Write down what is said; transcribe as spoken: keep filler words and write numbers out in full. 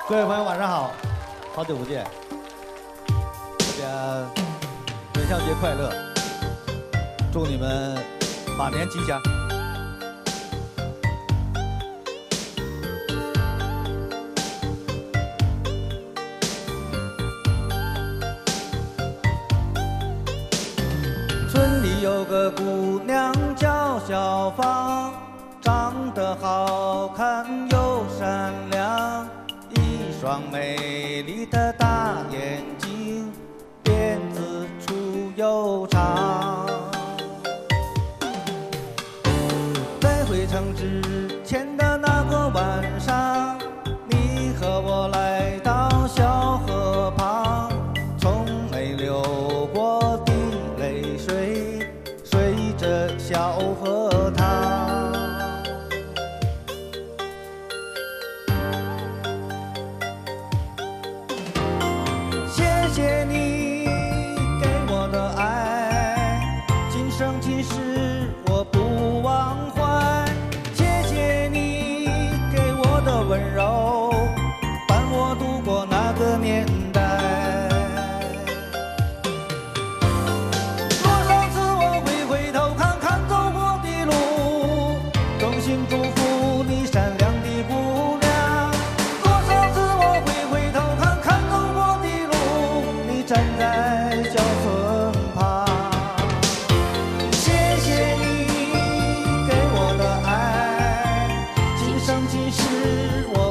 各位朋友，晚上好，好久不见。这边元宵节快乐，祝你们马年吉祥。村里有个姑娘叫小芳，长得好看又善良。 一双美丽的大眼睛，辫子粗又长。在回城之前的那个晚上，你和我来到小河旁，从没流过的泪水，随着小河淌。 谢谢你给我的爱，今生今世我不忘怀。谢谢你给我的温柔，伴我度过那个年代。多少次我会回头看看走过的路，衷心祝福你善良的姑娘。多少次我会回头看看走过的路。 站在小村旁，谢谢你给我的爱，今生今世我。